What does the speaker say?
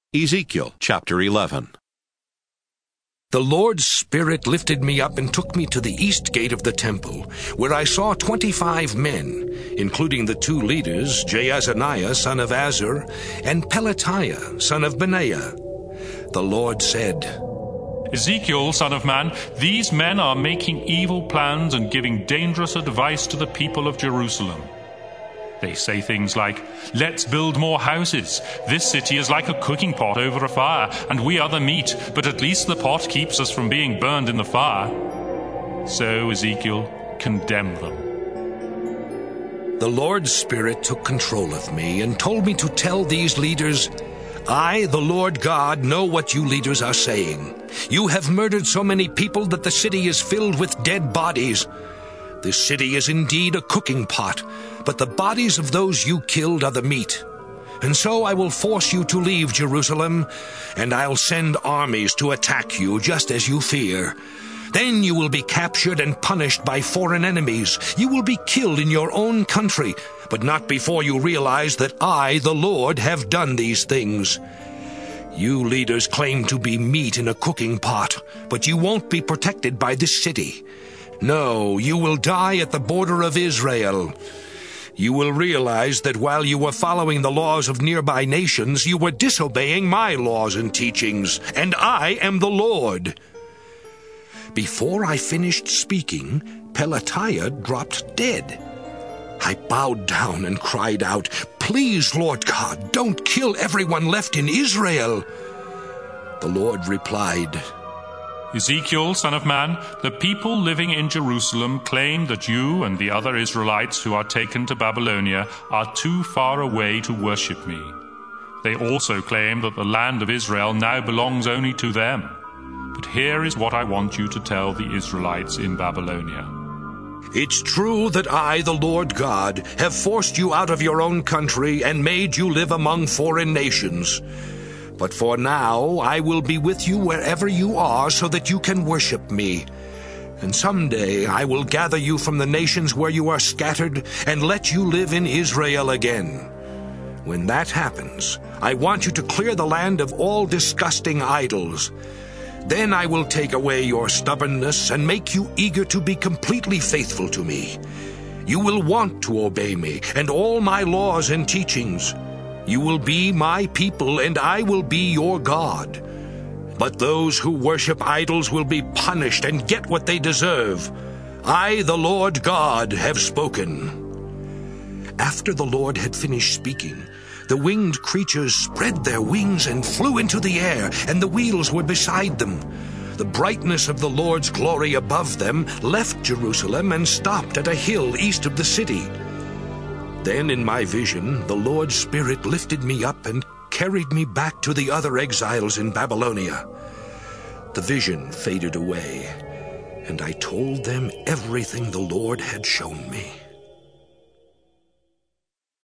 Ezekiel chapter 11. The Lord's Spirit lifted me up and took me to the east gate of the temple, where I saw 25 men, including the two leaders, Jaazaniah son of Azur, and Pelatiah son of Benaiah. The Lord said, Ezekiel, son of man, these men are making evil plans and giving dangerous advice to the people of Jerusalem. They say things like, let's build more houses. This city is like a cooking pot over a fire, and we are the meat, but at least the pot keeps us from being burned in the fire. So, Ezekiel, condemn them. The Lord's Spirit took control of me and told me to tell these leaders, I, the Lord God, know what you leaders are saying. You have murdered so many people that the city is filled with dead bodies. This city is indeed a cooking pot, but the bodies of those you killed are the meat. And so I will force you to leave Jerusalem, and I'll send armies to attack you just as you fear. Then you will be captured and punished by foreign enemies. You will be killed in your own country, but not before you realize that I, the Lord, have done these things. You leaders claim to be meat in a cooking pot, but you won't be protected by this city. No, you will die at the border of Israel. You will realize that while you were following the laws of nearby nations, you were disobeying my laws and teachings, and I am the Lord. Before I finished speaking, Pelatiah dropped dead. I bowed down and cried out, Please, Lord God, don't kill everyone left in Israel. The Lord replied, Ezekiel, son of man, the people living in Jerusalem claim that you and the other Israelites who are taken to Babylonia are too far away to worship me. They also claim that the land of Israel now belongs only to them. But here is what I want you to tell the Israelites in Babylonia. It's true that I, the Lord God, have forced you out of your own country and made you live among foreign nations. But for now, I will be with you wherever you are so that you can worship me. And someday I will gather you from the nations where you are scattered and let you live in Israel again. When that happens, I want you to clear the land of all disgusting idols. Then I will take away your stubbornness and make you eager to be completely faithful to me. You will want to obey me and all my laws and teachings. You will be my people, and I will be your God. But those who worship idols will be punished and get what they deserve. I, the Lord God, have spoken. After the Lord had finished speaking, the winged creatures spread their wings and flew into the air, and the wheels were beside them. The brightness of the Lord's glory above them left Jerusalem and stopped at a hill east of the city. Then in my vision, the Lord's Spirit lifted me up and carried me back to the other exiles in Babylonia. The vision faded away, and I told them everything the Lord had shown me.